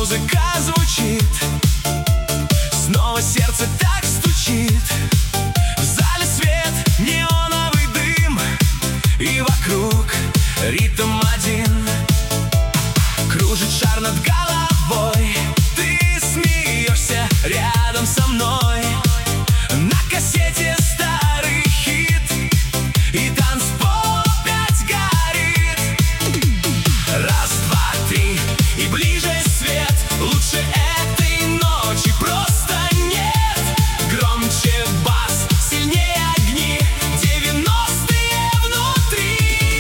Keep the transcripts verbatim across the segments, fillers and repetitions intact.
музыка звучит, снова сердце так стучит. В зале свет, неоновый дым, и вокруг ритм один. Кружит шар над головой, ты смеешься рядом со мной. На кассете старый хит, и танцпол опять горит. Раз, два, три, и ближе свет. Лучше этой ночи просто нет. Громче бас, сильнее огни, девяностые внутри.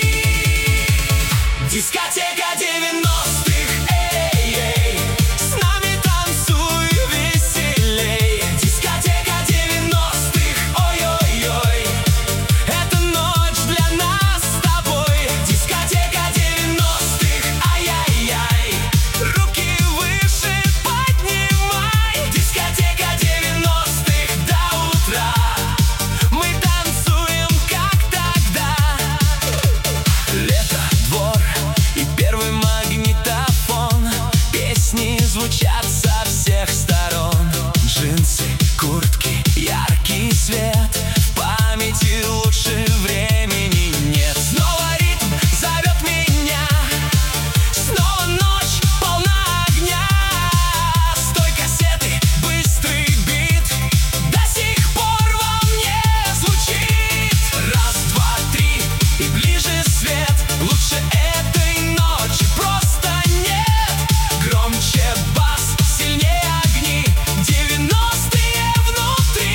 Дискотека девяностых, эй, эй, с нами танцуй веселей. Дискотека девяностых, ой-ой-ой, это ночь для нас с тобой. Дискотека девяностых, ай-яй-яй, руки выше поднимай. Дискотека девяностых до утра, мы танцуем как тогда. Лето, двор и первый магнитофон, песни звучат со всех сторон. Джинсы, куртки, яркий свет, в памяти лучше времени нет. Снова ритм зовет меня, снова ночь полна огня. С той кассеты быстрый бит до сих пор во мне звучит. Раз, два, три, и ближе свет. Лучше этой ночи просто нет. Громче бас, сильнее огни, девяностые внутри.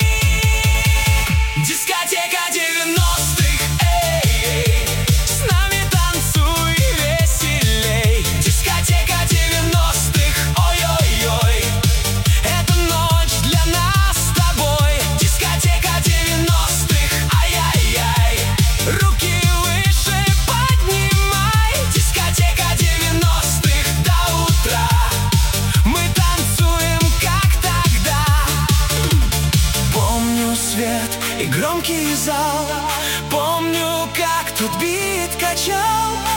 Дискотека девяностых, эй, эй, с нами танцуй веселей. Дискотека девяностых, ой-ой-ой, это ночь для нас с тобой. Дискотека девяностых, ай-яй-яй, руки выше поднимай. Дискотека девяностых до утра, мы танцуем как тогда. Помню свет и громкий зал, помню, как тут бит качал.